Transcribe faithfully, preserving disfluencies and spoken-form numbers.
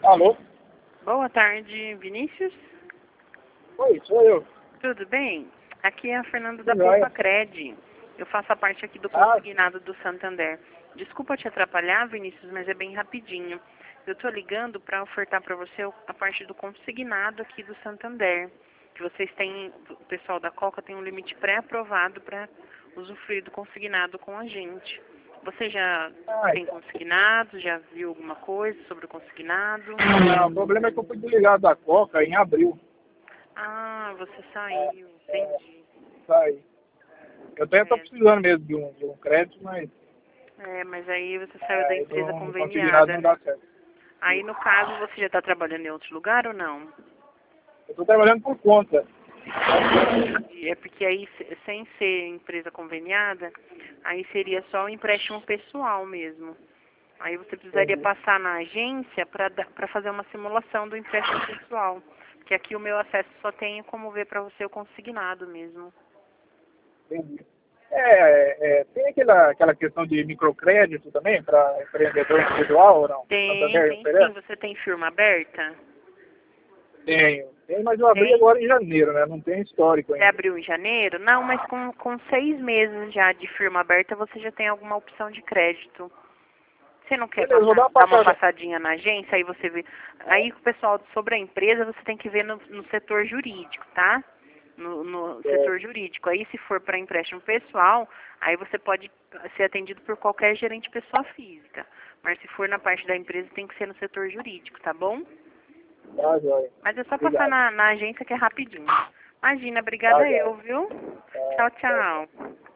Alô? Boa tarde, Vinícius. Oi, sou eu. Tudo bem? Aqui é a Fernanda da Tudo jóia. Poupa Cred. Eu faço a parte aqui do Ah, consignado do Santander. Desculpa te atrapalhar, Vinícius, mas é bem rapidinho. Eu estou ligando para ofertar para você a parte do consignado aqui do Santander. Que vocês têm, o pessoal da Coca tem um limite pré-aprovado para usufruir do consignado com a gente. Você já ah, tem consignado? Já viu alguma coisa sobre o consignado? não, o problema é que eu fui desligado da Coca em abril. Ah, você É, saiu, é, entendi. isso aí. Eu até estou É, precisando mesmo de um, de um crédito, mas é, mas aí você saiu da é, empresa não, consignado conveniada, não né? dá certo. Aí, no caso, você já está trabalhando em outro lugar ou não? Eu estou trabalhando por conta. E é porque aí, se- sem ser empresa conveniada, aí seria só o empréstimo pessoal mesmo. Aí você precisaria Entendi. passar na agência para para fazer uma simulação do empréstimo pessoal. Que aqui o meu acesso só tem como ver para você o consignado mesmo. Entendi. É, é, é, tem aquela, aquela questão de microcrédito também para empreendedor individual ou não? Tem, Santander tem sim. oferece? Você tem firma aberta? Tenho. Tem, mas eu abri Tem. agora em janeiro, né? Não tem histórico Você ainda. abriu em janeiro? Não, mas com, com seis meses já de firma aberta, você já tem alguma opção de crédito. Você não quer Beleza, vou passar, dar uma dar uma passada. passadinha na agência, aí você vê. Aí o pessoal sobre a empresa, você tem que ver no, no setor jurídico, tá? No, no É, setor jurídico. Aí se for para empréstimo pessoal, aí você pode ser atendido por qualquer gerente pessoa física. Mas se for na parte da empresa, tem que ser no setor jurídico, tá bom? tá, joia. Mas é só passar Obrigado. na, na agência que é rapidinho. Imagina, Tá, obrigada joia. eu, viu? Tá, Tchau, tchau, tchau. tchau.